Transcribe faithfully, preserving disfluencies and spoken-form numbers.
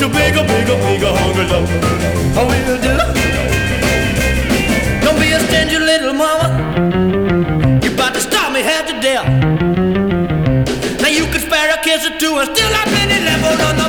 to big, a big, a big, a hungry love. I will do. Don't be a stingy little mama. You about to stop me half to death. Now you could spare a kiss or two and still have plenty left on the